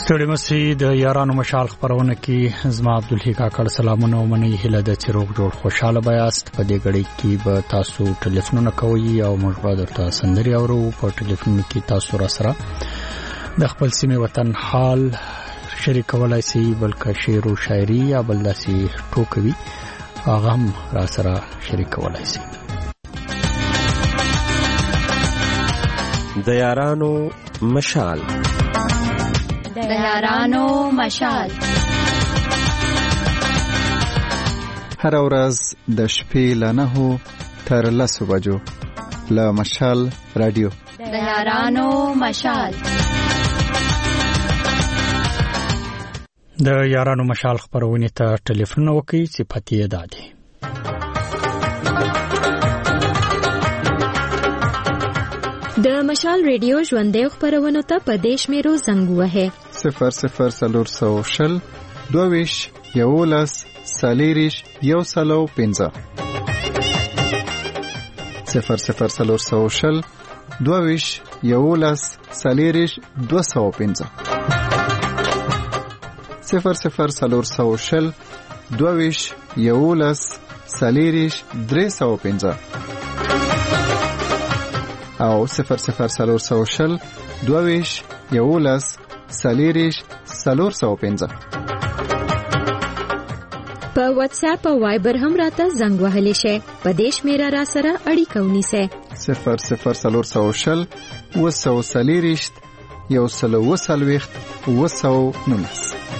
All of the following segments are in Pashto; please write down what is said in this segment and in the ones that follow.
ستړي مسي د یارانو مشال خبرونه کې زما عبدالحی کاکړ سلامونه ومني هله د چروغ جوړ خوشاله بیاست په دې غړي کې به تاسو ټلیفونونه کوي او موږ به درته سندري اورو په ټلیفون کې تاسو را سره د خپل سیمه وطن حال شریکولای شي بلکې شعر او شاعري یا بل داسې ټوکوي هغه هم را سره شریکولای شي. د یارانو مشال د یارانو مشال هر ورځ د شپې له 9 تر 10 بجو له مشال رادیو د یارانو مشال د یارانو مشال خبرونه ته ټلیفون وکړئ چې پته دادي. د مشال ریډیو ژوندې خبرونه ته په دیش میرو زنګ وهه 00 22 یولس سالیریش یو سلو 15 00 22 یولس سالیریش 215 00 22 یولس سالیریش 315 او 00 22 یولس سالیریش 415 په واتس اپ او وایبر هم راته زنګ وهلی شي په دیش میرا را سره اړیکه ونیسه 00 وسو سالیریش یو سلو وسلويخت وسو نونس.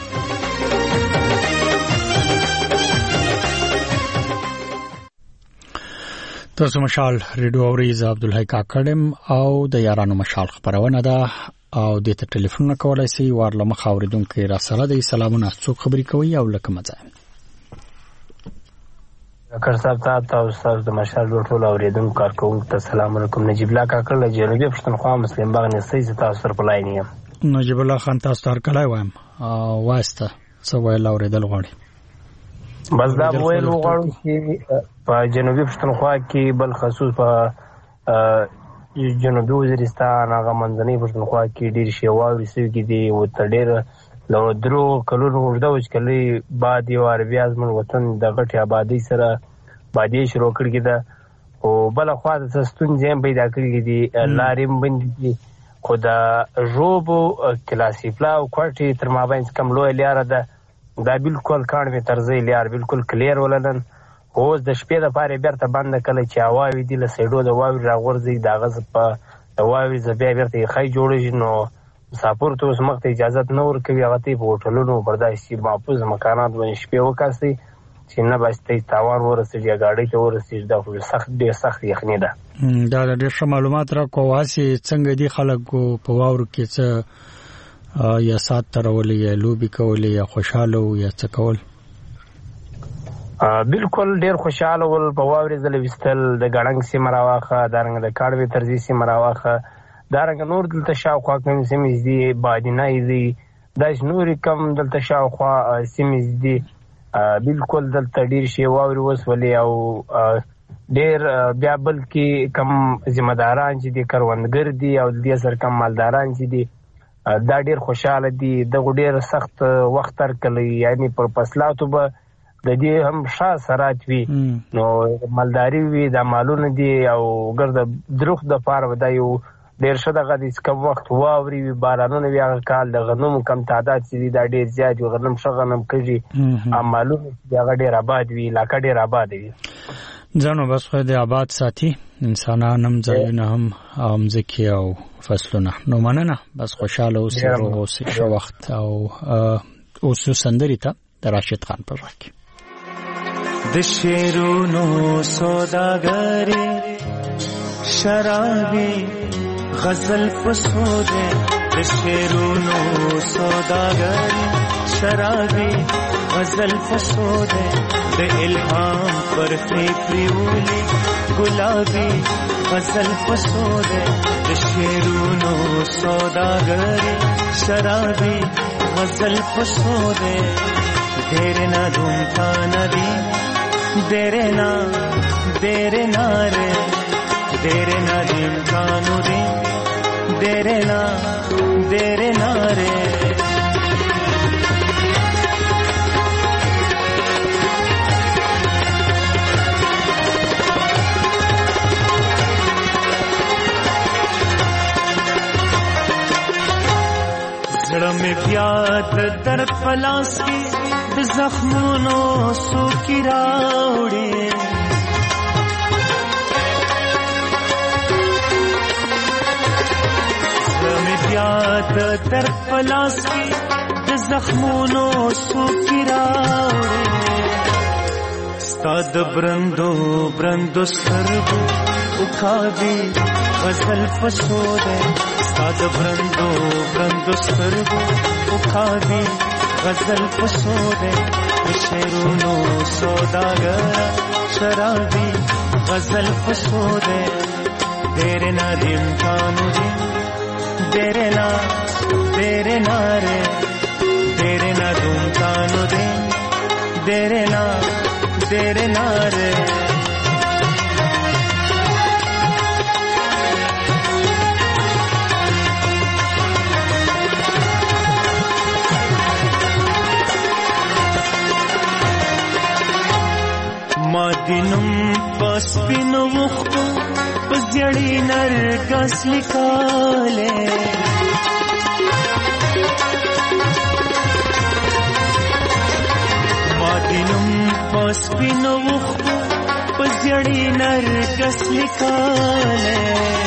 تاسو مشال ریډیو اوریز عبدالحی کاکړم او د یارانو مشال خبرونه ده او د ټلیفون کولای شي ورله مخاوردونکو را سره د سلامونه څوک خبري کوي او لکه مزه کار صاحب تاسو استاد د مشال ټول اوریدونکو کارکونکو ته سلام علیکم. نجیب الله کاکړ له جنوبي پښتونخوا مسلم باغ نسې تاسو سره په لاین یم. نجیب الله خان تاسو تر کله وایم واسطه سو ویل اوریدل غواړي بس دا ویل وغواړم چې په جنوبي پښتونخوا کې بل خصوص په جنوبي وزیرستان هغه منځنۍ پښتونخوا کې ډېر شی واوري سوي کې دي او تر ډېر له درو کلونو اوږده وچکالۍ بعد یو بیا زموږ وطن د غټې آبادۍ سره بادي شروع کړې ده او بله خوا د ستونزې هم پیدا کړې دي لارې هم بندې دي خو د ژوبو کلاسیفلا او کوټې تر مابین کم لویه لاره ده دا بالکل کاڼ می ترځي لار بالکل کلیر ولنن اوس د شپې د پاره بیرته بند کله چې هواوي دي له سیډو د واوري راغورځي دا غز په د واوري زبیا بیرته خای جوړږي نو مسافر ته اوس مخته اجازه نه ورکوي هغه ته په هوټلونو برداشتي محفوظ مکانات باندې شپې وکاسي چې نه بچتي تاوان ورسېږي غاډي ته ورسېږي دا خو سخت ډېر سخت یخني ده. دا ډېر معلومات را کواسي څنګه دي خلک په واورو کې څه یا سات ترولې یا لوبي کولې یا خوشاله یا څه کول؟ بالکل ډېر خوشاله ول په واوري زله وستل د غړنګ سیمه راواخه دارنګ د کاړوي ترځي سیمه راواخه دارنګ نور دلته شاوخوا کوم سیمې دي بادینای دي داش نور کم دلته شاوخوا سیمې دي بالکل دلته ډېر شی واوري وسولې او ډېر بیا بل کې کم ذمہ داران چې دي کروندګر دي او د سر کم مالداران چې دي دا ډېر خوشاله دي د ډېر سخت وخت تر کله یعنی پر فصلاتو به د دې هم شا سرات وی نو مالداري وی د مالونه دي او ګرد دروخ د پاره ودا یو ډېر شته غدي کم وخت واوري وی بارانونه وی هغه کال د غنمو کم تعداد چې دا ډېر زیات وي غنم شغنم کوي مالونه هغه ډېر آباد وی لاکه ډېر آباد وي ځانو بس خو د آباد ساتي انسانان هم ځایونه هم امزکی او فصلونه نو مننه بس خوشاله اوسئ او ښه وخت او اوسو سندري ته د راشد خان په وخت د شیرونو سوداګری شرابي غزل پسوده د شیرونو سوداګری شرابي غزل پسوده د الهام پر فکریولی گلابی غزل پسوده د شیرونو سوداګری شرابي غزل پسوده دیره نا دھوم کا ندی دیره نا رے دیره نا دھوم کا ندی دیره نا رے زمي بیا د درد پلاس کې د زخمونو سوکي راوړې زمي بیا د درد پلاس کې د زخمونو سوکي راوړې ستا د برندو سترګو وکاوي غزل پسو ده ستا د برندو سترګو وکاوي غزل پسو ده شعرونو سوداګر شرابي غزل پسو ده تیرے نا دیم کانو دیم تیرے نا رے تیرے نا دیم کانو دیم تیرے نا رے مادینم پسپینو وختو پزیړی نرګس لیکاله مادینم پسپینو وختو پزیړی نرګس لیکاله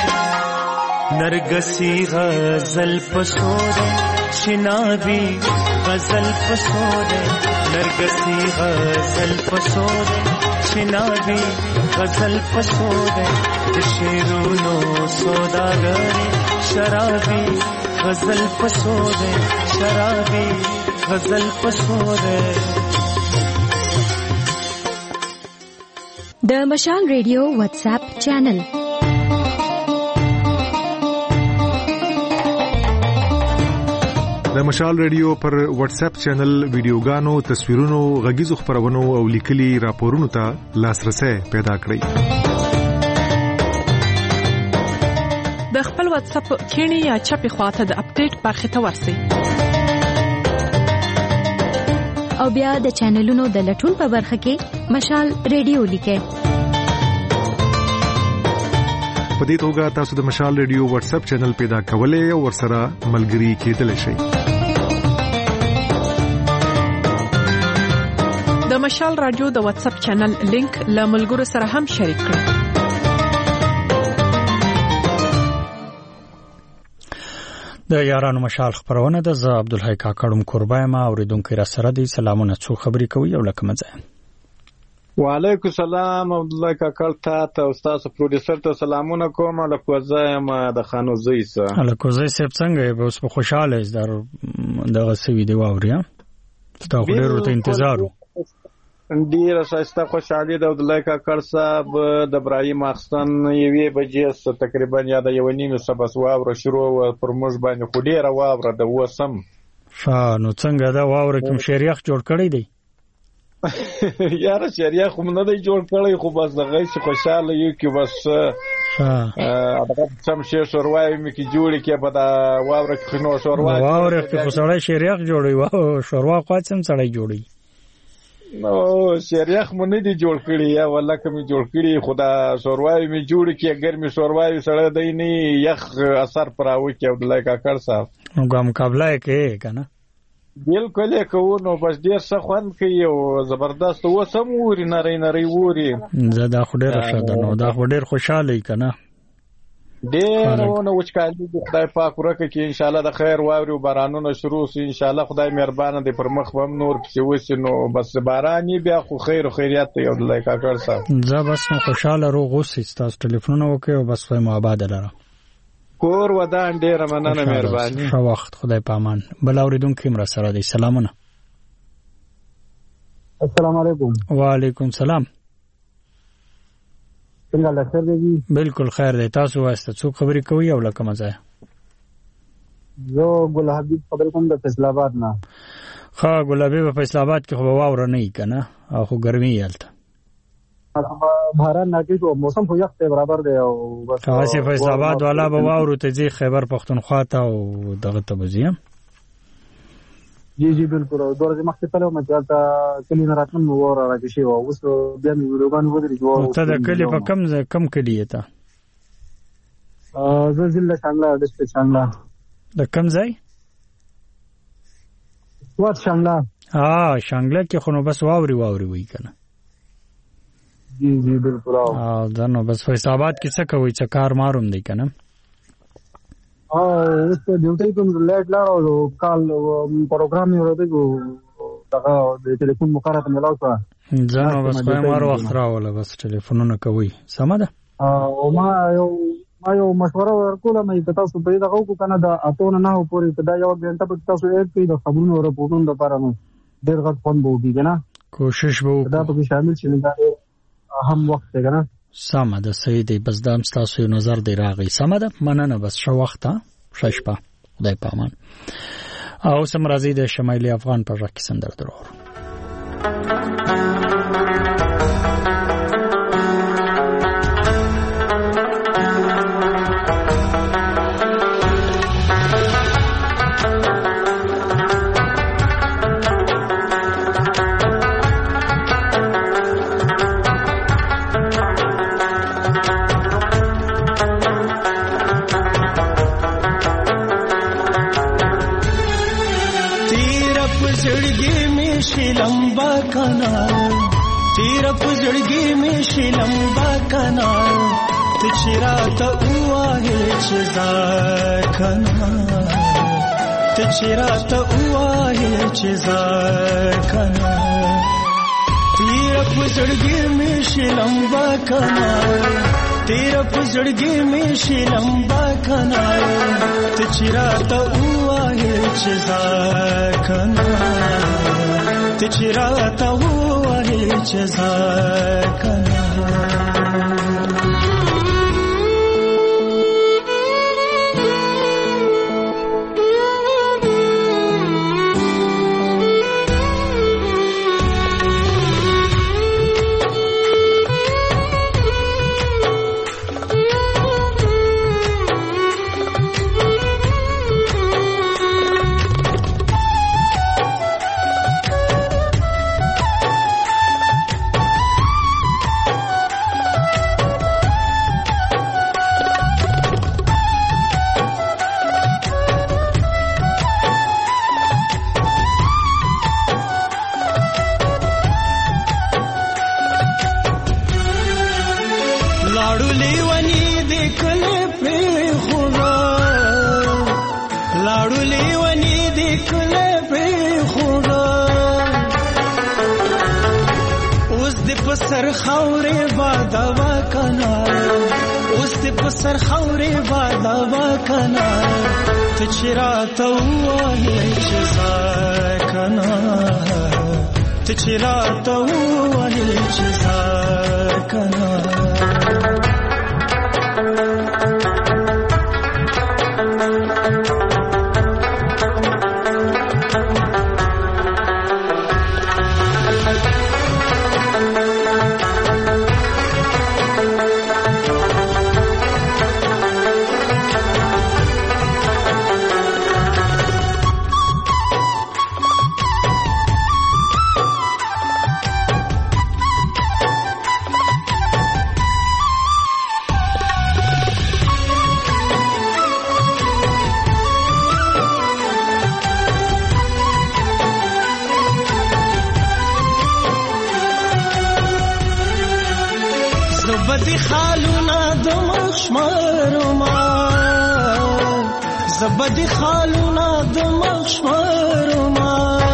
نرګسی غزل پسوده شنابی غزل پسوده نرګسی غزل پسوده شنابی غزل پسوده شیرونو سوداګر شرابی غزل پسوده شرابی غزل پسوده د مشال ریډیو واتس اپ چینل د مشال ریډیو پر واتس اپ چینل ویډیوګانو تصویرونو غږیزو خبرونو او لیکلي راپورونو ته لاسرسي پیدا کړئ د خپل واتس اپ کینی یا چپی خواته د اپډیټ برخه ته ورسئ او بیا د چینلونو د لټون په برخه کې مشال ریډیو لیکئ په دې توګه تاسو د مشال ریډیو واتس اپ چینل پیدا کولای او ورسره ملګري کېدلی شئ د مشال رادیو د واتس اپ چینل لینک له ملګرو سره هم شریک کړئ د یارانو مشال خبرونه د عبدالحی کاکړم قربای ما اوریدونکو را سره دي سلامونه څو خبري کوي او لکه مزه وعلیکم السلام عبدالله کاکړ ته استاد پروډوسر ته سلامونه کوم لکوزه ما د خانو زیسه لکوزه سپ څنګه به اوس په خوشاله در دغه سوي دی واوریا تاسو ډیرو ته انتظار ډیر شایسته خوشاله د عبدالله کاکړ صاحب د ابراهیم احسن یوې بجې تقریبا یا د یو نیمه سبس واوره شروع پر موږ باندې خو ډیره واوره د وسم نو څنګه دا واوره کوم شریخ جوړ کړی دی یاره شریخ هم نه دی جوړ کړی خو بس دغه څه خوشاله یو کې بس هغه سم شي شوروای مې کې جوړی کې په دا واوره کې نو شوروای واوره کې خو سړی شریخ جوړي واه شوروا قاتم سړی جوړي نو شریخ مونږ نه دی جوړ کړی یا والله کوم جوړ کړی خدا شوروای می جوړ کی ګرمي شوروای سره دی نه یخ اثر پراوي کې عبدالله کاکړ صاحب نو ګم قبله کې کنه بالکل کو نو بس ډیر څه خوان کوي او زبردست و سم ووري نری ووري زدا خډه راشه نو دا خډه خوشاله کنه ډیر نو وچکالي د خدای پاک ورکه کې ان شاء الله د خیر واوري او بارانونه شروع شي ان شاء الله خدای مهربان دی پر مخ هم نور پسې وسی نو بس باراني بیا خو خیر او خیریت دی عبدالله کاکړ صاحب زه بس خوشاله روغ اوسې تاسو ټلیفون وکړئ او بس فهم آباد لره کور ودان ډیر مننه مهرباني ښه وخت خدای پامان بل اوریدونکو مر سره دی سلامونه السلام علیکم وعلیکم السلام څنګه لخر دی بالکل خیر دی تاسو واسطه څو خبرې کوي او لکه مزه زه ګل حبیب خبر کوم د فیصل آباد نه ښه ګل حبیب په فیصل آباد کې خو واوره نه کنه او خو ګرمي یالته باران ناګي او موسم خو یخ برابر دی او بس تاسو فیصل آباد والا به واورو ته ځي خیبر پختونخوا ته او دغه ته بزیم جی بالکل او درځه مخکې تلو مجال ته کلی نه راتلم وره راځي شی او اوس بیا مې ویډیوګان ودرې جوړ ته د کلی په کم کلی ته زه ضلع څنګه ډسټریکټ څنګه د کم ځای سوات شانګلا شانګلا کې خو نو بس واوري وای کنه. جی بالکل. دا نو بس حسابات کې څه کوي چې کار ماروم دی کنه. اوس په ډیوټي کوم لیټ لاړو کال پروګرام یې ورته کو دا د ټلیفون مقرره ملاو شو. ځنه بس په مار وخت راوله بس ټلیفونونه کوي. سم ده. او ما یو مشوره ورکوله مې تاسو په دې دغه کو کنه دا اتونه نه پورې دا یو غنټه په تاسو یې کې د خبرونو رپورټونو لپاره نو ډېر غټ فون بوږي کنه. کوشش وکړو دا په شامل شي دا اهم وخت دی کنه. سم ده صحیح دی. بس دا تاسو یو نظر دی راغی. سم ده مننه. بس شو وخت شپه خدای پامان. او سم راځي د شمالي افغان په ځکه سندر درو. लंबा कनाल तेरा पुजड़गी में शी लंबा कनाल तिचरा तो हुआ है चिजार कनाल तिचरा तो हुआ है चिजार कनाल तेरा पुजड़गी में शी लंबा कनाल तेरा पुजड़गी में शी लंबा कनाल तिचरा तो हुआ है चिजार कनाल तिचराता हुआ है जज़ार कना. तिचराता हुआ है जज़ार कना. زبدي خالونا دمخ شمرما زبدي خالونا دمخ شمرما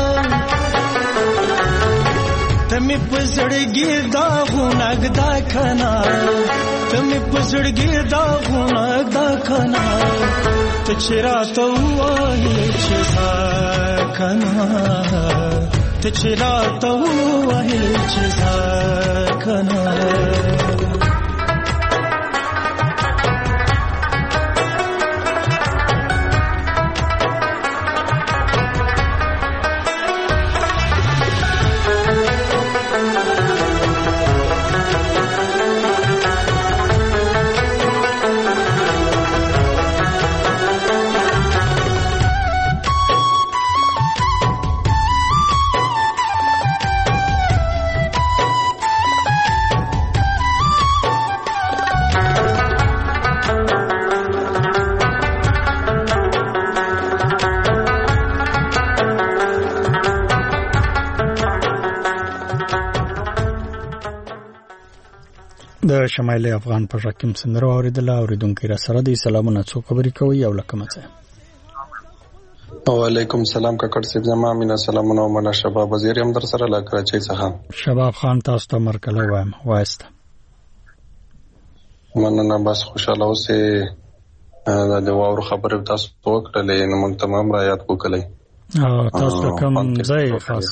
تمي پزړګي دا غونګ دا کنا تمي پزړګي دا غونګ دا کنا تچراته وای چې کنا تچراته وای چې کنا. د شمالي افغان په حکیم سندرو اوریدل اوریدونکو را سره د سلامونه څو خبرې کوي او لکه مڅه. وعلیکم السلام کاکړ صاحب، زما مینا سلامونه او مننه. شباب وزیر هم در سره لا کراچۍ څخه. شباب خان تاسو ته مرکله وایم وایسته. مننه، بس خوشاله اوسئ. د واورو خبرې تاسو وکړلې نو موږ تمام را یاد وکړلې. تاسو کوم ځای خاص؟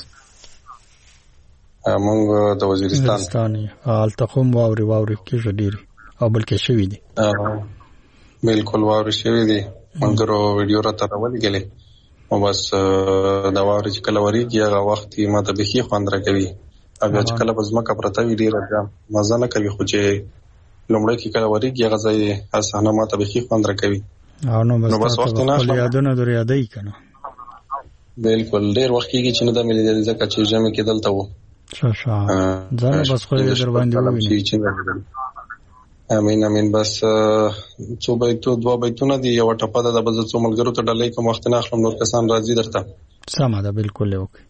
موږ د وزیرستان هلته کوم واوري کې ډېری او بلکې شوي دي. بالکل واوري شوي دي. موږ ویډیو را تراولې او بس دا واوري چې کله وريږي هغه وخت ما ته بخي خوند راکوي. هغه چې کله بزمکه پرته وي ډېره مزه نه کوي، خو چې لومړی کې کله وريږي هغه ځای اسانه ما ته بخي خوند راکوي. نو بس وخت نه خپل یادونه درې یادای کنه. بالکل ډېر وخت کېږي چې نه د ملي ځکه چې جمع کېدل ته وو. ځان بس خو دې در باندې ویني. امين بس څو دوه بیتونه دي، یو ټپه ده د بزه څو ملګرو ته ډالۍ کوم وخت نه اخلم، نور کسان راځي درته. سمه ده، بالکل وکي.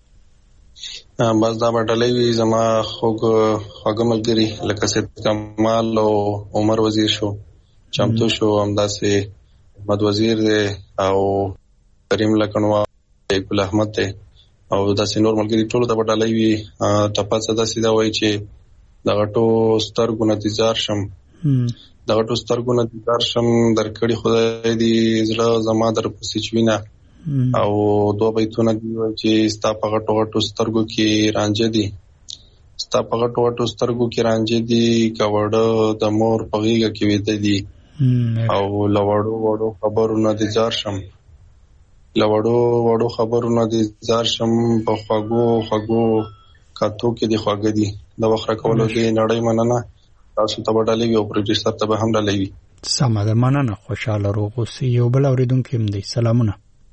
بس دا ډالۍ وي زما خوږ ملګري لکه سید کمال او عمر وزیر شو، چمتو شو، همداسې احمد وزیر دی او کریم لکنوا، ګل احمد دی او داسې نور ملګري ټول ته ډالۍ وي. ټپه څه داسې دا وایي چې د غټو سترګو نتیجار شم، د غټو سترګو نتیجار شم، درکړي خدای دې زړه زما در پسې چوینه. او دوه بیتونه دي چې ستا په غټو غټو سترګو کې رانجه دي، ستا په غټو غټو سترګو کې رانجه دي، کوړه د مور په غیږه کې ویده دي. او لوړو وړو خبرونه دې زار شم، لوړو وړو خبرونه دې زار شم، په خوږو کاتو کې دې خواږه دي. د وخت راکولو دې نړۍ مننه، تاسو ته ډالۍ وي او پروډوسر ته به هم ډالۍ وي. سمه ده، مننه. خوشاله روغ اوسئ. یو بل اوریدونکو هم دی. سلامونه.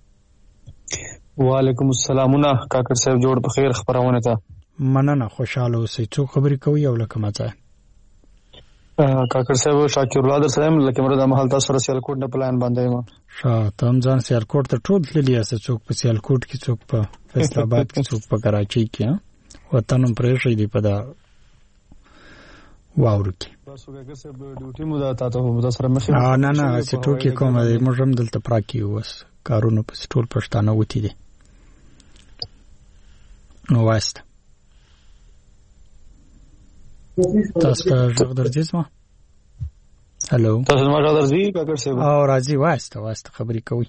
وعلیکم السلامونه کاکړ صاحب، جوړ په خیر خبرونه ته. مننه، خوشاله اوسئ. څو خبرې کوي او لکه مزه. کاکړ صاحب شاکر الله در سره لکه مرده محل تاسو سره سیالکوټ نه پلان باندې ما ته هم ځان سیالکوټ ته ټول تللی اسه، څوک په سیالکوټ کې، څوک په فیصل آباد کې، څوک په کراچۍ کې. وطنم پرېښی دی په دا واورو کې. تاسو کاکړ صاحب ډیوټي مو دا تاسو سره مخې نه سټو کې کوم دی، موږ هم دلته پراکی وس کارونه په ټول پښتانه وتی دي. نو واسطه تاسو ته ژغ درځي ما. هالو تاسو ما ژغ درځي کاکړ صاحب؟ او راځي. واسطه خبرې کوي.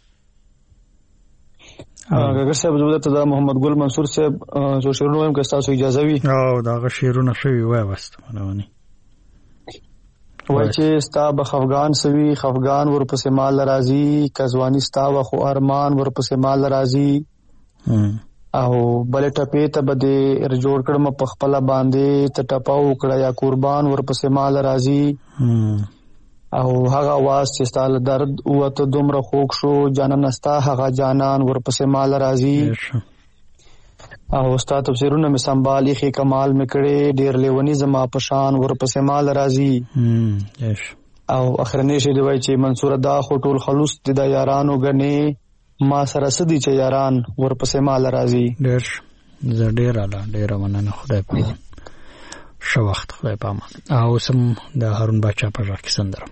کاکړ صاحب زه ته محمد ګل منصور صاحب څو شعرونه وایم که تاسو اجازه وي. او دا شعرونه شوي واسطه مونږ وای چې ستا به خفغان سوي، خفغان ورپسې مال راځي، کزوانی ستا و خو ارمان ورپسې مال راځي. او بل ټپې ته بده جوړ کړم په خپل باندې ته ټپاو کړه یا قربان ورپسې مال راځي. او هغه واس چې ستاله درد او ته دومره خوښ شو جانان نستا هغه جانان ورپسې مال راځي. او استاد تفسیرونه می سنبالي خې کمال میکړي ډیر لیونی زما پشان ورپسې مال راځي. او اخرنی شی دی وای چې منصور دا خټول خلوص د یارانو غني ما سره سدي چې یاران ورپسې مال راځي. ډیر اعلی، ډیر مننه. خدای پامان شو وخت، خدای پامان. او سم د هارون بچا په ځکه سندره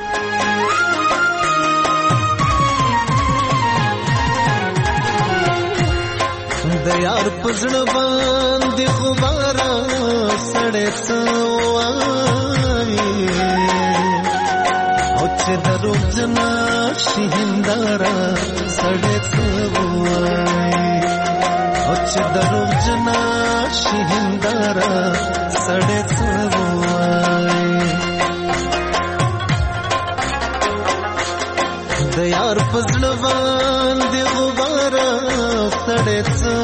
د یار پزړ باندې خبره سړې څوای او چې درو جنا شهندارا سړې څوای او چې درو جنا شهندارا سړې څوای د یار پزړ باندې خبره سړې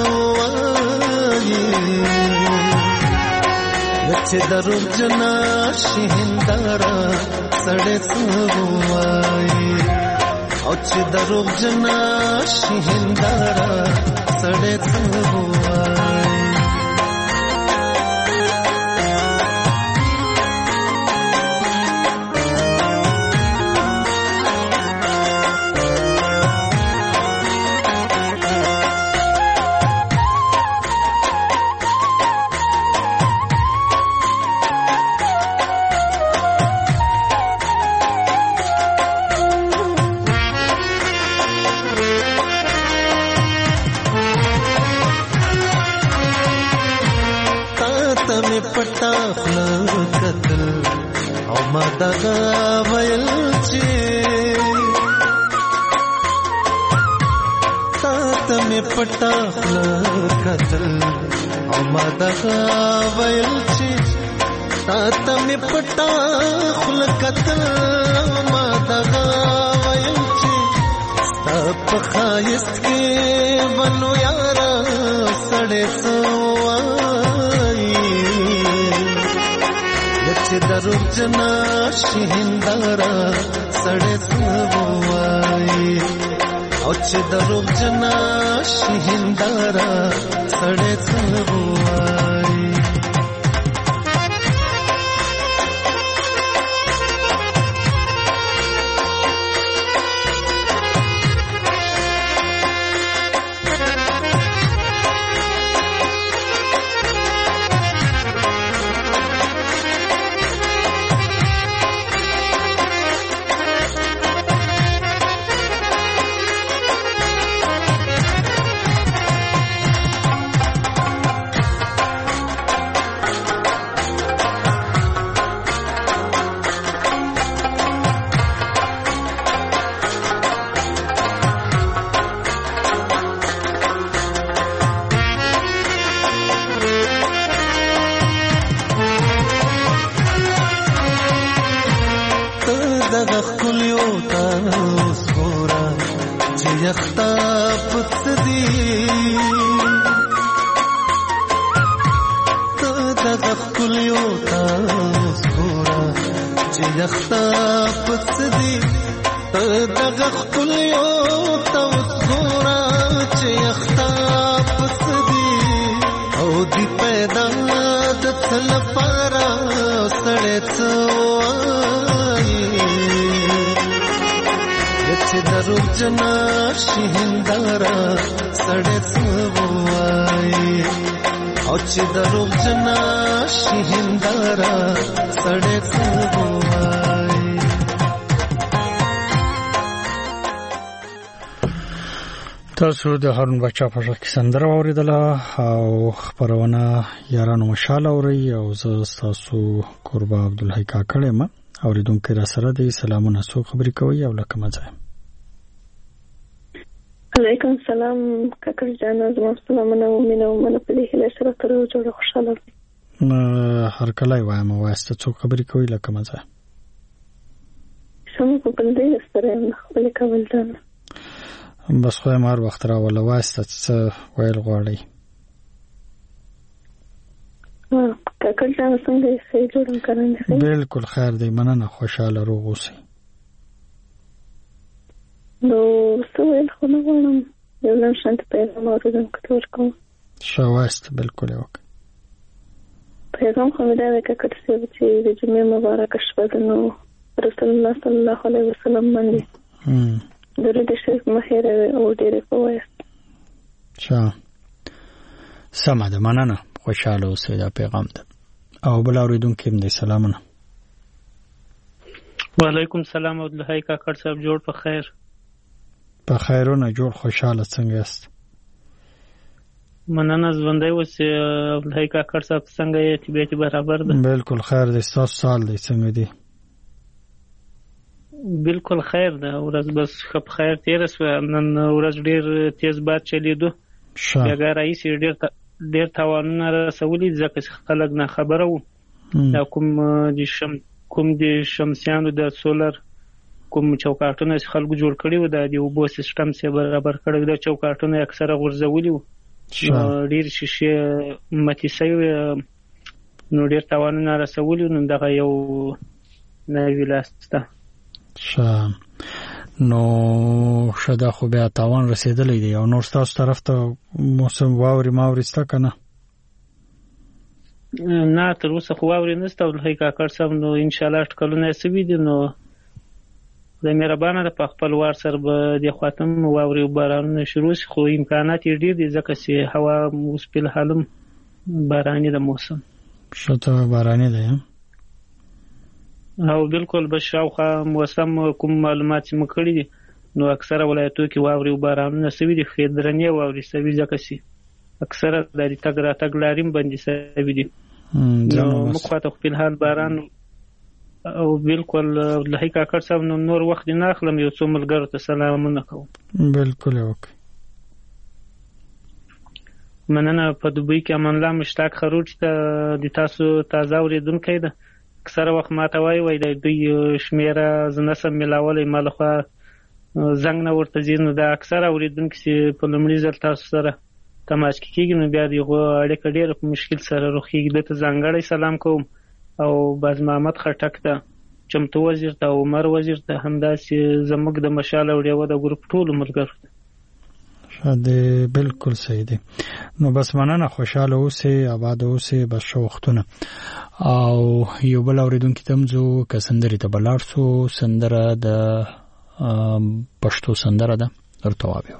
چې درو جنا شهندارا سړې څوای او چې درو جنا شهندارا سړې څوای. ته مې پټا خوله کتل او ما دغه ویل چې تا ته مې پټا خوله کتل او ما دغه ویل چې تا ته مې پټا خوله کتل او ما دغه ویل چې ستا په ښایست کې بنو یاره سړی څه چې دروغ جنا شي هنداره سړی څه وایي او چې دروغ جنا شي هنداره سړی څه وایي تاسو د هارون بچا په ژبه کې سندره اوریدله او خبرونه یارانو مشال اوري او زه تاسو قربا عبدالحی کاکړ یم اوریدونکو را سره د سلامونه سو خبرې کوي او لکه مزه علیکم سلام کاکړ جان زما سلامونه ومنه په دې هله سره تر جوړه خوشاله هر کله وایم واسطه څو خبرې کوي لکه مزه سم په بل دې سره خپل کول ځان بس خو مار وخت را ولا واسطه څه ویل غواړي کاکړ جان څنګه یې جوړم کړم بالکل خیر دی مننه خوشاله روغ اوسئ نو سوال خو نه غواړم یو لږ شانت پیغام اوریدم کتور کوم شواست بالکل یو پیغام خو مې دا کاکړ چې د جمعې مبارک شپه نو رسول الله صلی الله علیه وسلم باندې درود شریف مخیره او ډېر پوهه سمه ده مننه خوشاله اوسئ دا پیغام ده او بل اوریدونکو هم دې سلامونه وعلیکم سلام عبدالحی کاکړ صاحب جوړ په خیر په خیرونه جوړ خوشاله څنګه یاست مننه ژوندی اوسئ عبدالحی کاکړ صاحب څنګه یې طبیعت برابر ده بالکل خیر دی ستاسو سال دی څنګه دی بالکل خیر ده ورځ بس خپ خیر تیر سو نن ورځ ډیر تیز باد چلیدو بیا رئیس ډیر تاوانونه رسولي ځکه خلک نه خبره وو دا کوم د شمسیانو د سولر کوم چوکاټونه خلکو جوړ کړي وو د اوبو سیستم سره برابر کړي د چوکاټونه اکثره غورځولي وو ډیر شیشه ماتي شوی نو ډیر تاوانونه رسولي نو دغه یو نه ویلاسته نو شدا خو بیا تاوان رسیدلی دی او نور تاسو طرف ته موسم واوري ماورسته کنه نه تر اوسه خو واوري نسته او لهي کاکړ صاحب نو ان شاء الله ټکلونه سوي دي نو د مهربانه د خپل وار سره به د خاتم واوري بارانونه شروع شي خو امکانات ډیر دي ځکه چې هوا مستقل حالم باراني د موسم شته باراني دی او بالکل بشاوخه موسم کوم معلومات مکړي دي نو اکثره ولایتونو کې واوري بارانونه سوي دي خیدرنی واوري سوي ځکه چې اکثره د تګ را تګ لاریم باندې سوي دي نو مخاطب په حال باران او بالکل لهي کاکړ صاحب نور وخت نه اخلم یو څو ملګرو ته سلامونه کوم. بالکل اوکې. مننه. په دوبۍ کې امان الله مشتاق خروج ته د تاسو تازه اوریدونکو ده. اکثره وخت ماته وایي د دوی شمیره زنسم ملاولې مالخوا زنګ نه ورته ځینو دا اکثره اوریدونکو چې په لومړي ځل تاسو سره تماس کیږي نو بیا دغه اړیکه ډېر په مشکل سره روخیږي. د ته ځانګړی سلام کوم او باز محمد خټک ته، چمتو وزیر ته، عمر وزیر ته، همداسې زموږ د مشال او ډیوه د ګروپ ټولو ملګرو ته. شاده بالکل صحیح دی. نو بس مننه، خوشاله اوسئ، آباد اوسئ، بس ښه وختونه. او یو بل اوریدونکي ته مځو که سندرې ته بلاړ سو. سندره د پښتو سندره ده، درته وایم.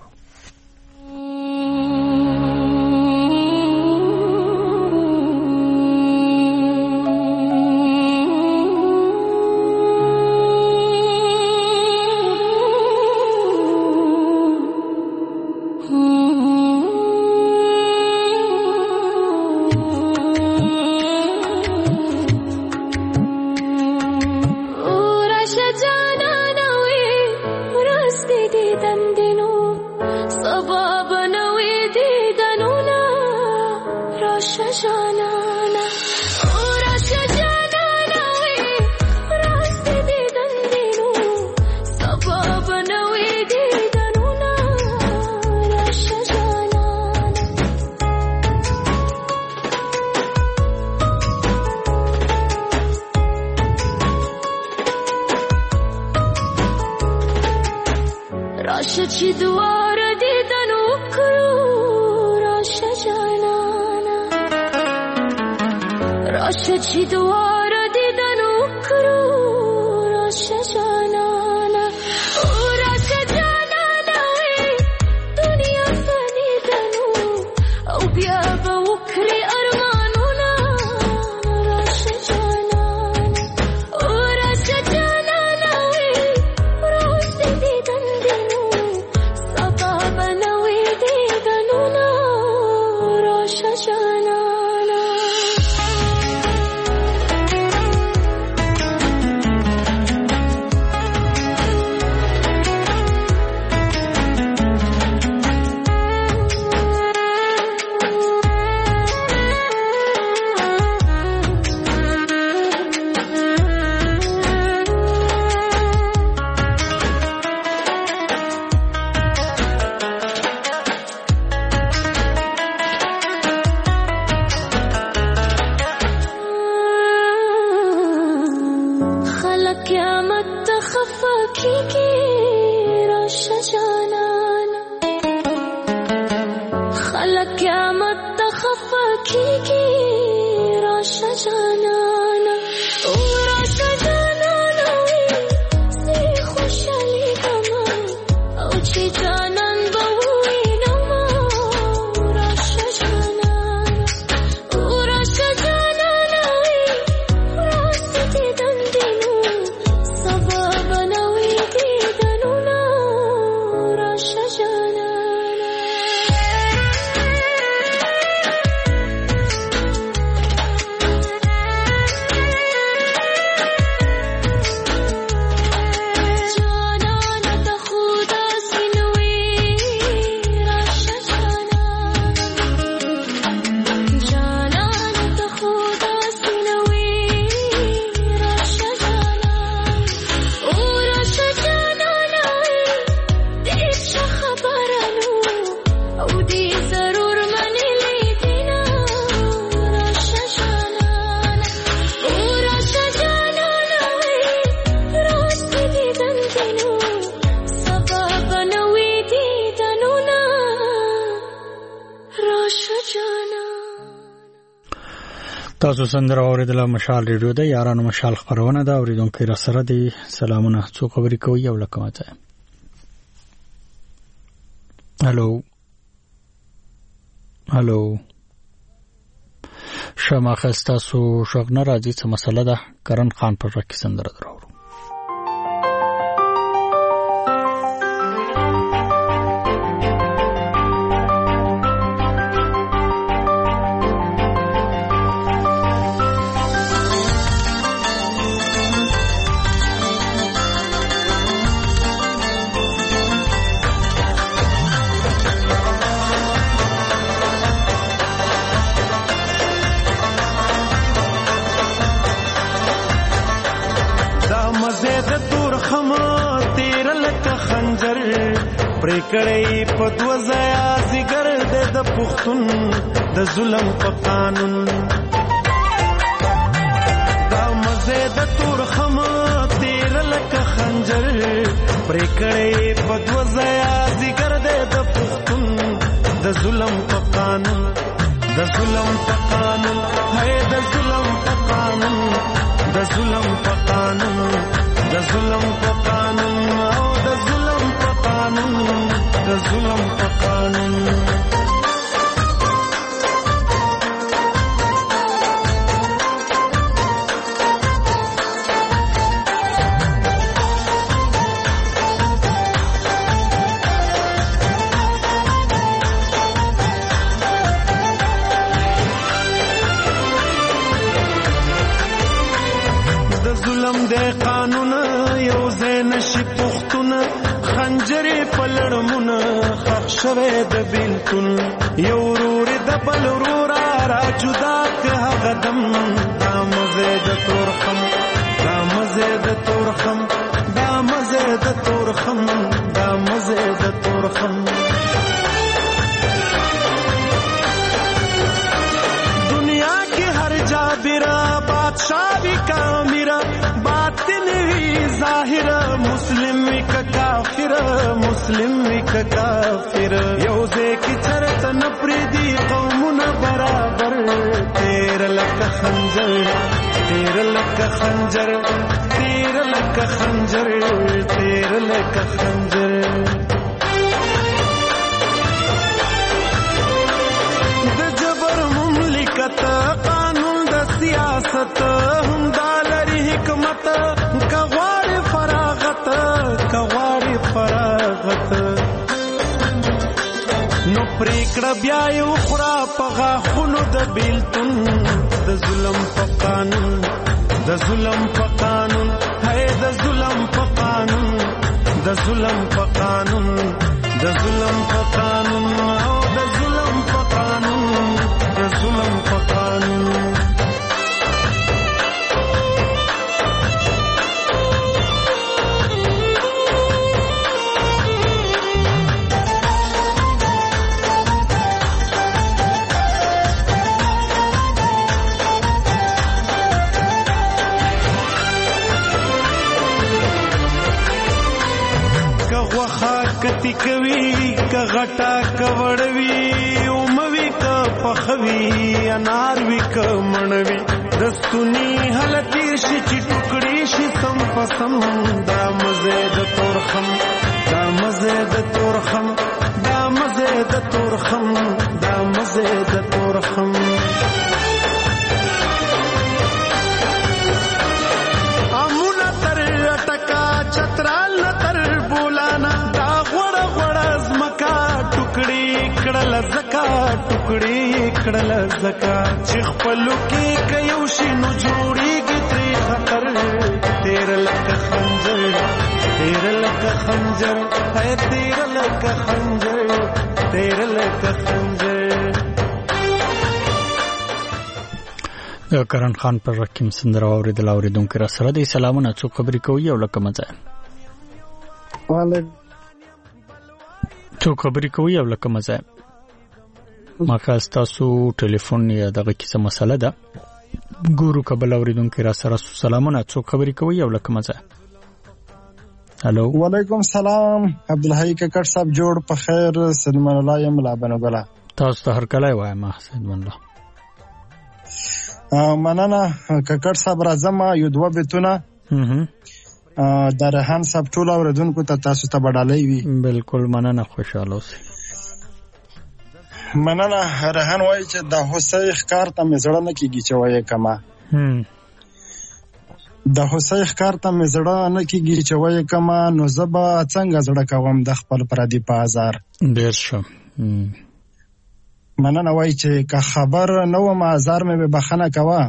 تاسو سندره اوریدله مشال ریډیو ده. یارانو مشال خبرونه ده. اوریدونکو را سره دي سلامونه. څو خبرې کوي او لکه ماته. هالو هالو شمع خسته سو شغنه راځي. څه مسله ده؟ کرن خان پر رکی سندره درو. پریکړې په دوزیا زیګر د پښتون د ظلم په قانون دا مزه د تور خم تیر لکه خنجر پریکړې په دوزیا زیګر د پښتون د ظلم په قانون د ظلم په قانون هي د ظلم په قانون د ظلم په قانون د ظلم په قانون او د ظلم په قانون د ظلم په قانون د قانون یو زین شي پختون خنجرې پلړمونه خښ شوه د بیلتون یو ورور د بل ورور را جدا که هغه دم دا مزه د تورخم دا مزه د تورخم دا مزه د تورخم دا مزه د تورخم دنیا کې هر جابرا بادشاہ بھی کامیرا باطن وی ظاهر مسلم وی کافر مسلم وی کافر یوزه کی چرت نپریدی قومنا برابر تیر لک خنجر تیر لک خنجر تیر لک خنجر تیر لک خنجر د جبر مملکت قانون د سیاست هم دالری حکمت کغواری فراغت کغواری فراغت نو پریکړه بیا یو خورا پغا خونو د بیلتون د ظلم په قانون د ظلم په قانون هي د ظلم په قانون د ظلم په قانون د ظلم په قانون او د ظلم په قانون د ظلم په قانون کتی کوي ک غټا کوړوي اوموي ک پخوي انار وی ک منوي دستونی حلتی شي چې ټوکړي شي سم پسم دا مزه د تورخم دا مزه د تورخم دا مزه د تورخم دا مزه د تورخم امونه تر ټکا چترال تر بولانا کړل زکا ټوکړي کړل زکا چې خپلو کې کيو شي نو جوړيږي ترې خطر تیر لک خنجر تیر لک خنجر ہے تیر لک خنجر تیر لک خنجر د کرن خان پر رقم سندره اوریدل اوریدونکو را سره د سلامونه څو خبرې کوي او لکه مزه څو خبرې کوي او لکه مزه ما خاصتاسو ټلیفون یا دغه کیسه مسله ده ګورو قبل اوریدونکو را سره سلامونه څو خبرې کوي او لکه مزه هالو وعلیکم سلام عبدالحی ککړ صاحب جوړ په خیر سلمان الله یم لا بنګلا تاسو ته هر کله وای ما سلمان الله مننه ککړ صاحب راځم یو دوه بیتونه درهان صاحب ټول اوریدونکو ته تاسو ته بدالای وي بالکل مننه خوشاله اوسئ مننه رهان وای چې د حسین ښکار ته مزړه نه کیږي چې وای کما د حسین ښکار ته مزړه نه کیږي چې وای کما نو زبا څنګه زړه کوم د خپل پردي په هزار ډیر شو مننه وای چې که خبر نو ما هزار مې بخنه کوا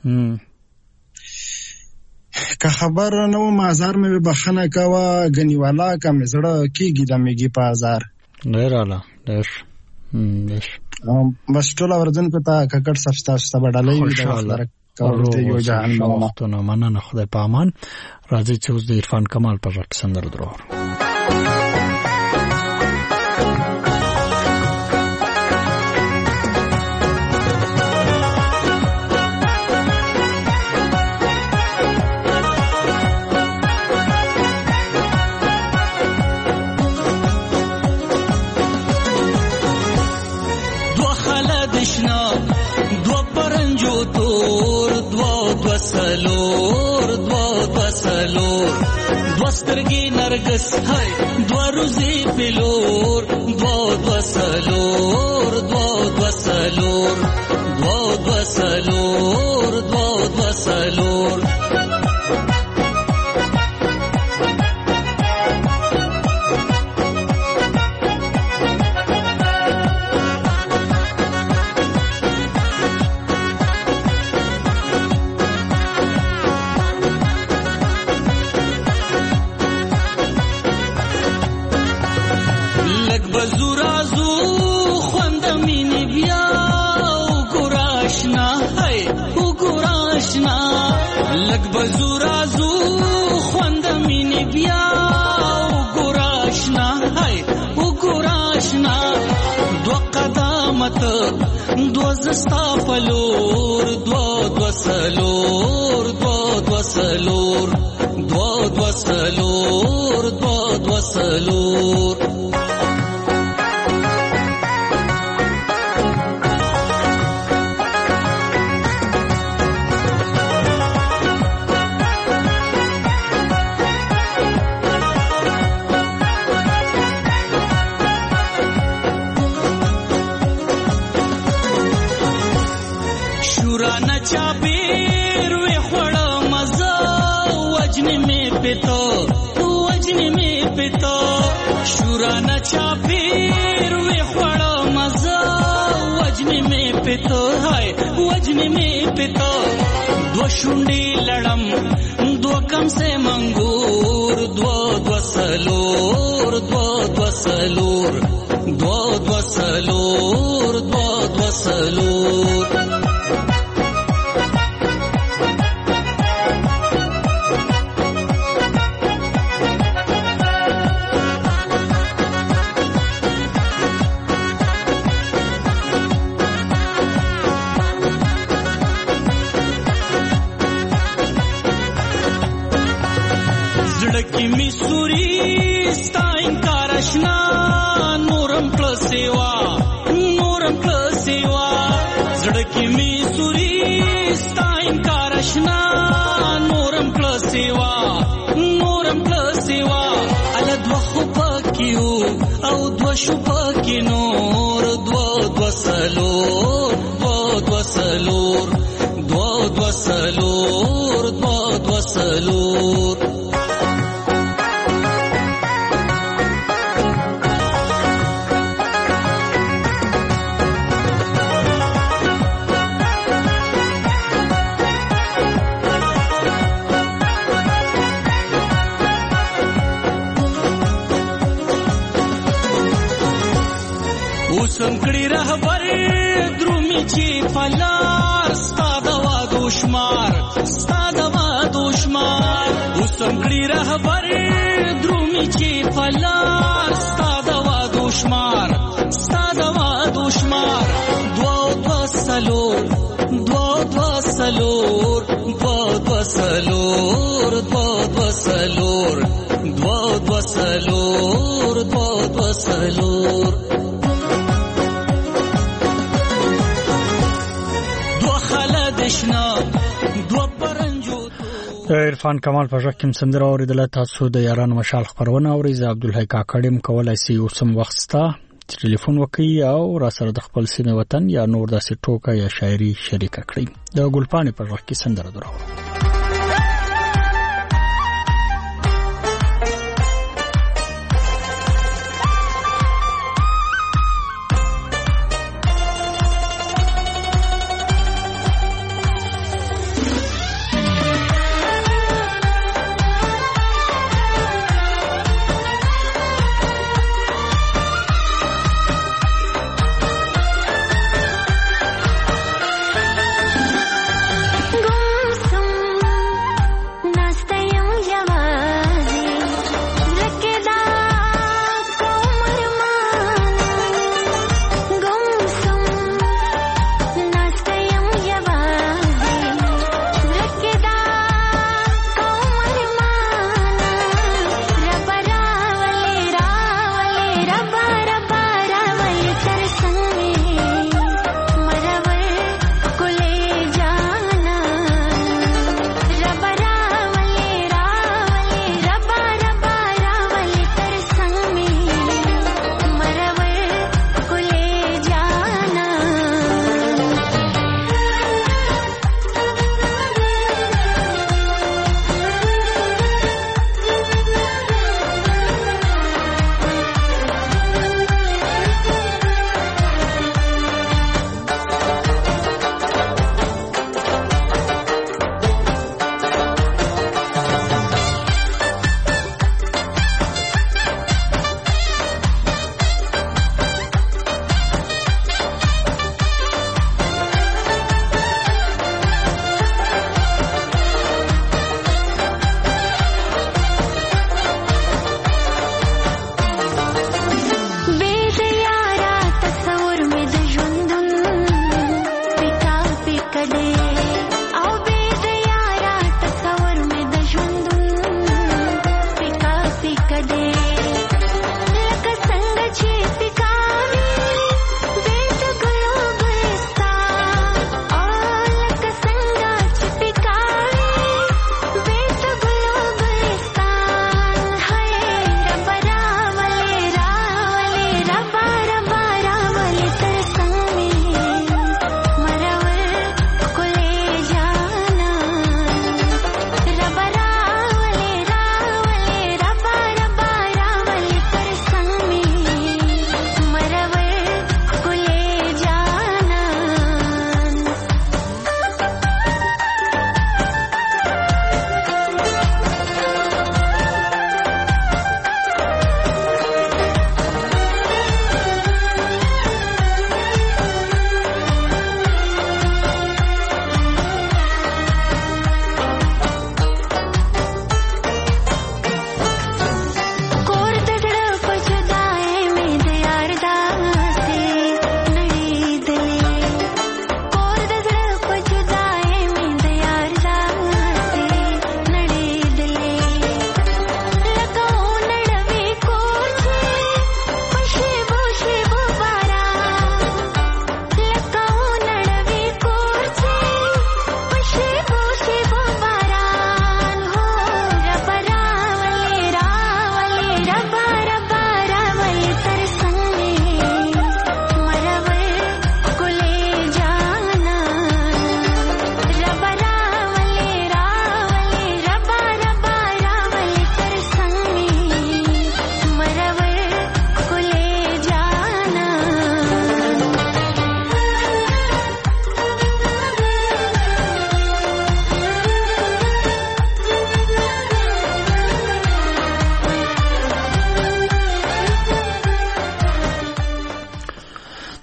که خبر نو ما هزار مې بخنه کوا غنی والا کم زړه کیږي د میږي په هزار ډیر اعلی ډیر بس ټول اوردونکو ته ککړ سبستاس ته بدلای وي د وخت کولته یو جهان وختونه مننه خدای په امان راځي چې اوس د عرفان کمال پر رقص سندره درو تور دوا وسلور دوا وسلور دوسترګي نرګس هاي دوا روزي بلور دوا وسلور دوا وسلور دوا وسلور دوا وسلور لګ بزورازو خوند مینې بیا وګوراشنا هاي وګوراشنا دو قدمت دو زستا فلور دو وسلور دو وسلور دو وسلور دو وسلور चाबीर वे खड़ा मजा वजन में पितो वजन में पितो शुराना चाबीर वे खड़ा मजा वजन में पितो हाय वजन में पितो दो शुंडी लड़म दो कम से मंगूर दो वसलोर दो वसलोर दो वसलोर दो वसलोर की मिसूरी स्टाइन कारशना नूरम प्लस सेवा झड़की मिसूरी स्टाइन कारशना नूरम प्लस सेवा अलद वखपकियो او دو شپکی نور دو وسلور دو وسلور دو وسلور دو وسلور संकड़ी रहबर द्रुमी ची फलार स्तादवा दुश्मार संकड़ी रहबर द्रुमी ची फलार स्तादवा दुश्मार दो वसलोर दो वसलोर दो वसलोर दो वसलोर दो वसलोर दो वसलोर عرفان کمال په ځکه کوم سندره اوریدله تاسو د یارانو مشال خبرونه اورئ زه عبدالحی کاکړم کولای شئ اوسم وخت ستا ټلیفون وکړئ او را سره د خپل سیمه وطن یا نور داسې ټوکه یا شاعري شریک کړئ د ګلپانې په ځکه سندره درو गुमसुम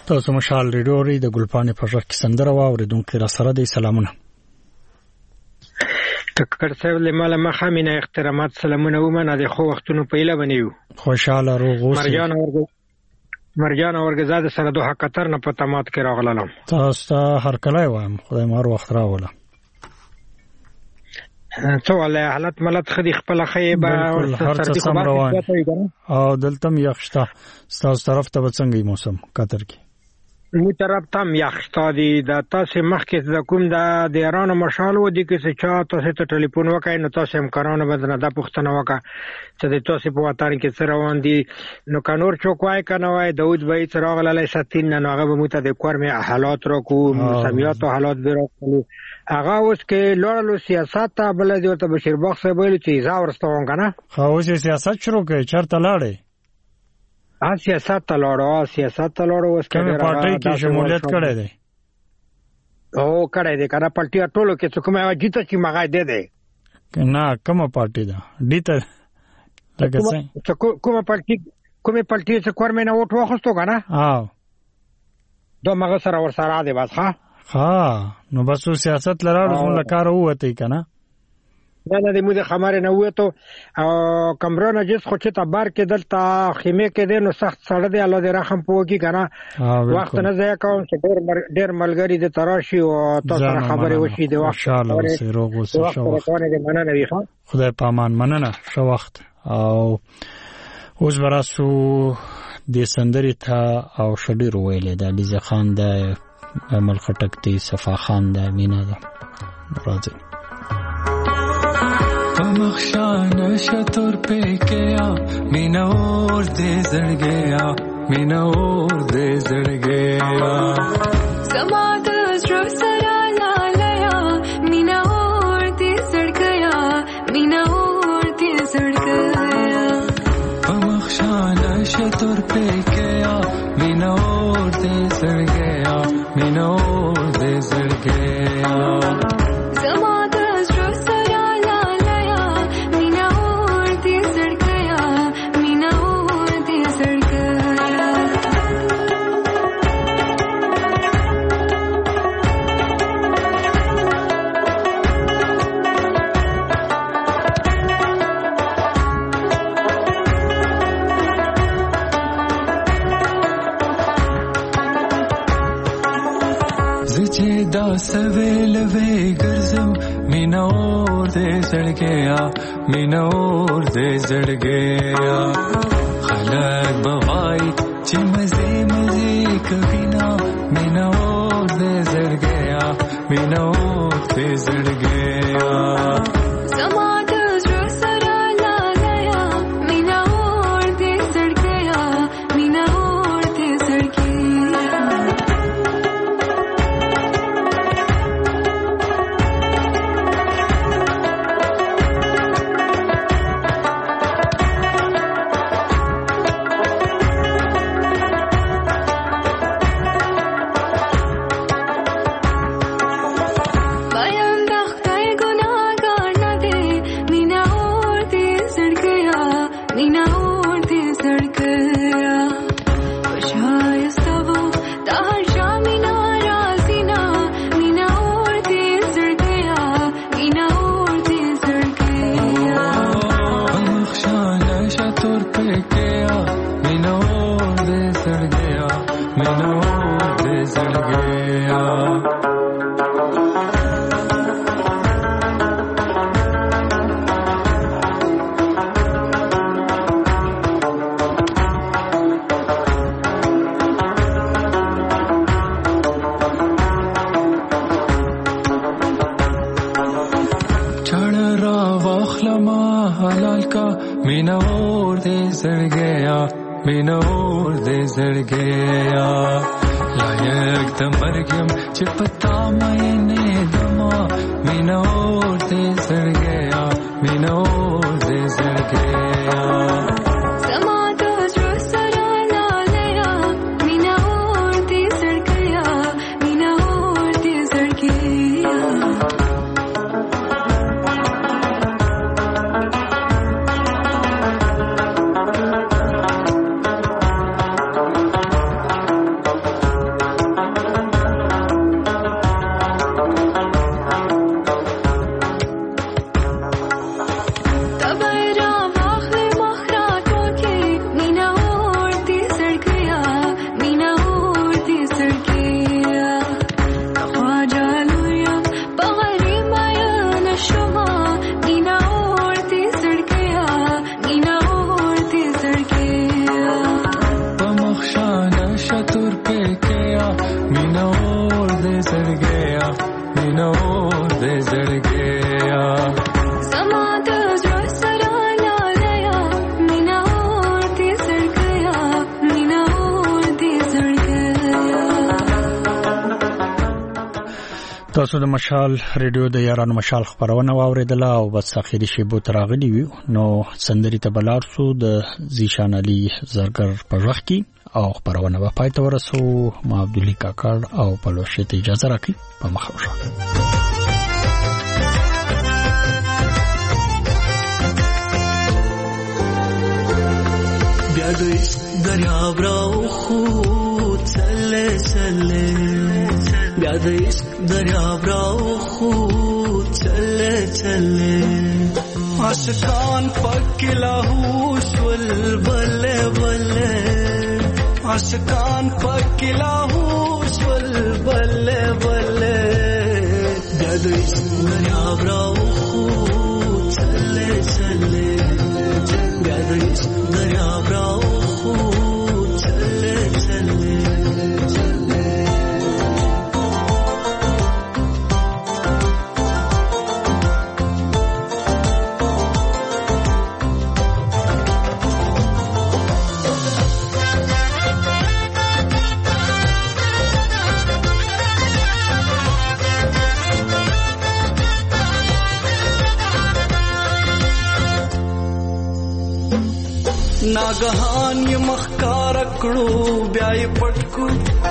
تاسو مشال ریډیو د ګلپانې په ژغ کې سندره واوریدونکو را سره د سلامونه تکړه صاحب له مال مخه مینه احترامات سلامونه ومنه د خو وختونو په اله بنیو خوشاله روغ اوسئ مرجان اورګزاد سره دوه قطر نه په تمات کې راغلم تاسو ته هر کله وایم خدای مار وخت راوله څو له حالت ملت خدي خپل خیبه او سردي خو او دلته یخشته تاسو طرف ته څنګه موسم قطر کې نو طرف تم یخشته دي د تاسو مخکې د کوم د ایران مشال و دي کې چې چا تاسو ته ټلیفون وکای نو تاسو هم کارونه بدنه د پښتنه وکا چې د تاسو په وطن کې سره روان دي نو کانور چوکوای کنه وای داود بای چراغ لاله ستین نه هغه به مت د کورمه حالات را کو سمیات او حالات به راکلو هغه اوس کې لوړلو سیاست ته بل دی ته بشیر باغ صاحب ویل چې ځا ورستون کنه خو اوس سیاست شروع کړي چرته لاړې سیاست ته لاړو اوس کې پارټي کې شمولیت کړی دی او کړی دی کنه پارټي ټولو کې څه کومه جیته چې مغای دی نه کومه پارټي ده ډیته لکه څنګه کومه پارټي چې کورمه نه وټ واخستو کنه دوه مغه سره ور سره دی بس ها نو بس سیاست لراړو څنګه کار وته کنه نه د موږ خبره نه وته او کمرونه جس خو چې تبار کې دلته خیمه کې دینو سخت سره دی الله دې رحم پوکي کنه وخت نه ځای کوم چې ډېر ملګری د تراشي او تاسو خبره وشي دی وخت ان شاء الله سره غوسه شو خدای پامان مننه شو وخت او اوس براسو د سندري ته او شډیر ویلې د علیزه خان د عمل خټک دی صفا خان د مینا ده راځي مخشان شتور پہ کیا مینا اور دے زڑ گیا مینا اور دے زڑ گیا سماعت زړه سره لاله مینا اور دے زړ گیا مینا اور دے زړ گیا مخشان شتور پہ کیا مینا اور دے زڑ گیا مینا اور دے زڑ گیا سویل وے گرزم مینا اور دے زڑ گیا مینا اور دے زڑ گیا خلق بوائی چی مزے مزے کبھی نا مینا اور دے زڑ گیا مینا اور دے زڑ گیا اور دې زړګیا تاسو د مشال ریډیو د یارانو مشال خبرونه واوریدله او بس اخیری شیبو تراغلی وي نو سندري ته بلار سو د زیشان علي زرګر په وخت کې او خبرونه په پای ته ورسو ما عبدالله کاکړ او پلوشه ته اجازه راکړي په مخه وشو بیا د دریاب راو خو چله چله بیا د دریاب راو خو چله چله عاشقان پکلا هوش ول بله بله عاشقان پکلا هوش ول بله بله بیا د دریاب راو خو چله چله بیا د دریاب راو خو چله چله ناګهان ی مخکار کړو بیا یې پټکو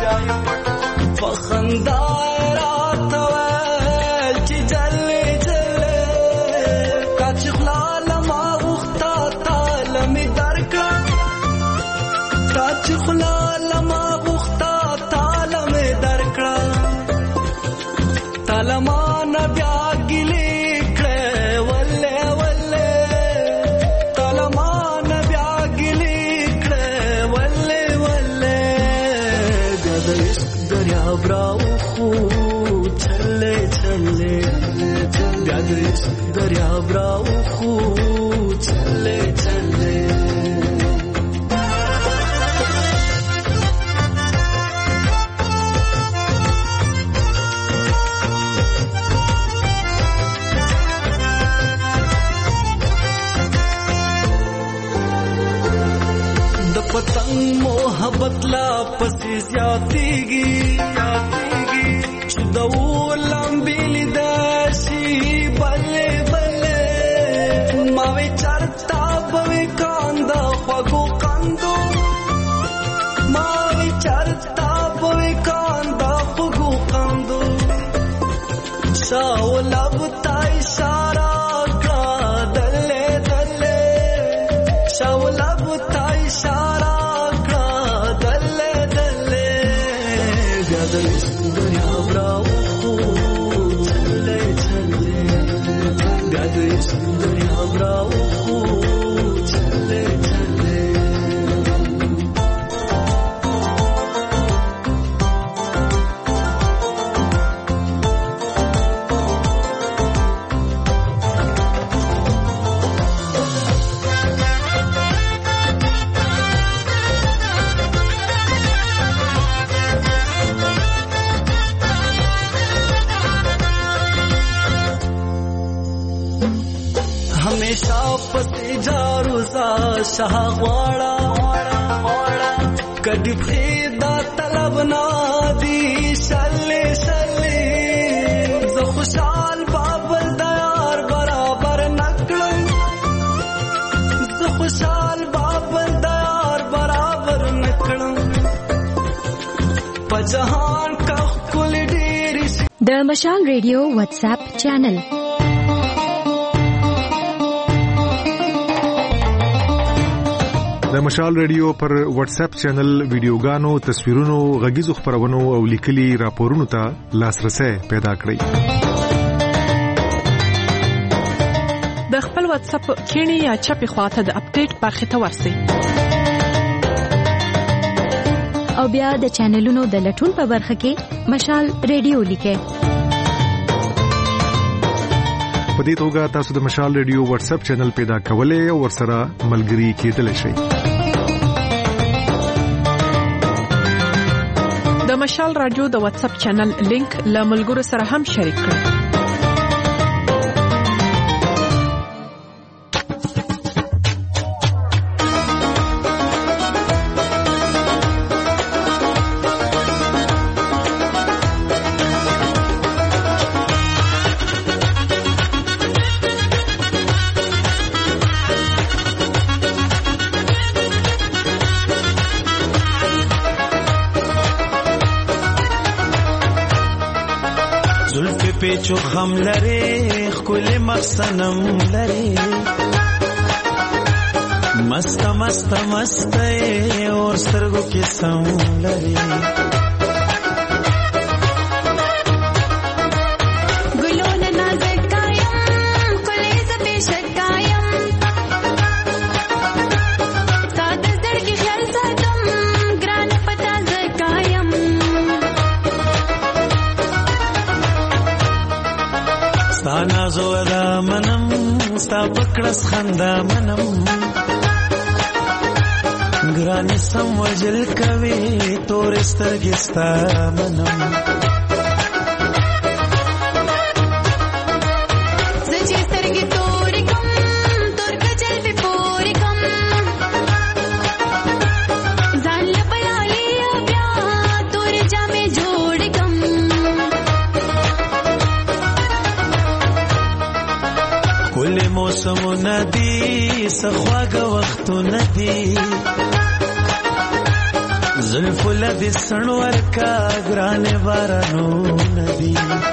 فخندا رات وای چې جلې جلې کاچ خلال ما وختا تال می درکا کاچ خلال ما وختا تال می درکا تال ما نه بیا ګلې کړه ولې ولې تال ما دریاب راو خو چله چله بیا د دریاب راو خو چله چله پتنګ محبت لا پسې زیاتېږي چې د ولمبې لیداشي بلې بلې ما وی چرتا به کاند خوګو کاندو ما وی چرتا به کاند خوګو کاندو شاولب تای اشاره کړه دلې دلې شاولب تای اشاره دریاب راو خو چله چله بیا د دریاب راو خو چله چله हमेशा पते जारुजा शाह वाड़ा कदी फेदा तलब ना दी शले शले ज खुशाल बाबल दयार बराबर नकड़म ज खुशाल बाबल दयार बराबर नकड़म पजहान का कुल डेरी द मशाल रेडियो व्हाट्सएप चैनल د مشال ریډیو پر واتس اپ چینل ویډیوګانو تصویرونو غږیزو خبرونو او لیکلي راپورونو ته لاسرسي پیدا کړئ د خپل واتس اپ کینی یا چپی خواته د اپډیټ برخه ته ورسئ او بیا د چینلونو د لټون په برخه کې مشال ریډیو لیکه په دې توګه تاسو د مشال ریډیو واتس اپ چینل پیدا کولای او ورسره ملګري کېدلی شئ د مشال رادیو د واتس اپ چینل لینک له ملګرو سره هم شریک کړئ چو خم لري خل مخسنم لري مست مست مست اور سترګو کې سم لري ګلونه نازک کایم کله زبې شکایم ساده زړګي خیال ساتم ګران پتا زکایم ستانا زو دا منم ستا پکړس خندا منم ګرانې سم وجل کوي تور سترګې ستا منم زه چې سترګې تورې کم تور کجل به پورې کم ځان له پیالې بیا تورې جامې جوړې کم کل موسمونه دي سخواږه وختونه دي زلفو لدی سنور کا گرانے بارانو ندی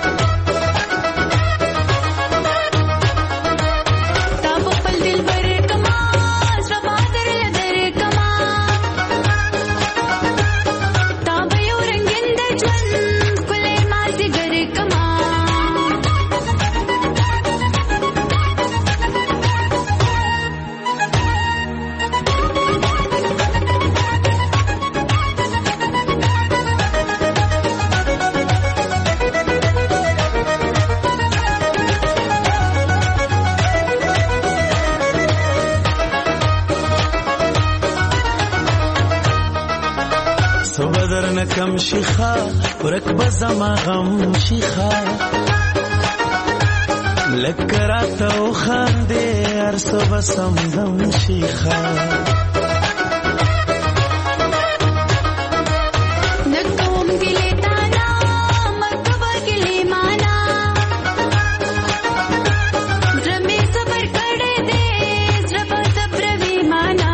تاب پل دل بر کما شبا در لدر کما تاب یو رنگین د جون کله مازی گر کما کم شیخا ورکب زما غم شیخا لکراته او خاندې ارسو بسم دم شیخا نکوم گلی تانا مکبا گلی مانا زرمی صبر کڑے دے زربا صبر وی مانا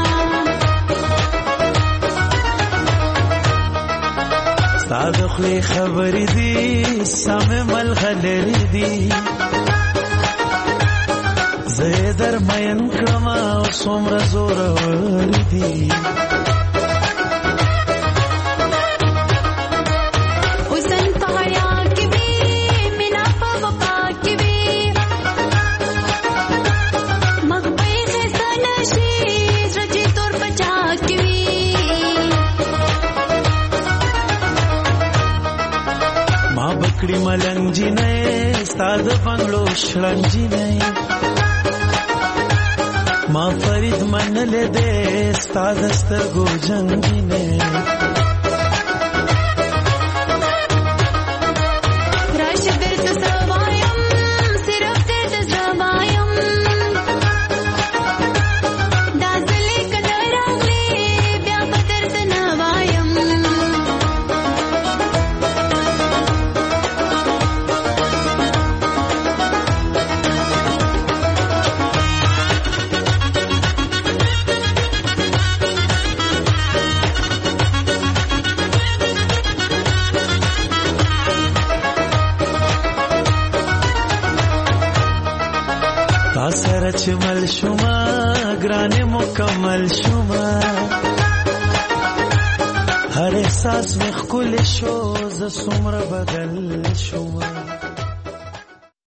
دخلی خبری دی سامه ملغلری دی زیدر مین کرما و سمر زوروری دی حسن پایا کی بی منا پا وپا کی بی مغبی خیسان شیز رجی طور پچا کی بی بکڑی ملنگ جی نئے استاد بنگلو شرنگ جی نئے ماں فرید من لے دے استاد استرگو جنگ جی نئے راش برد سوایم صرف دید زوایم دازلی کنر اغلی بیا بدرد نوایم سره چمل شما ګرانه مکمل شما هر احساس مخکل شو ز سمر بدل شما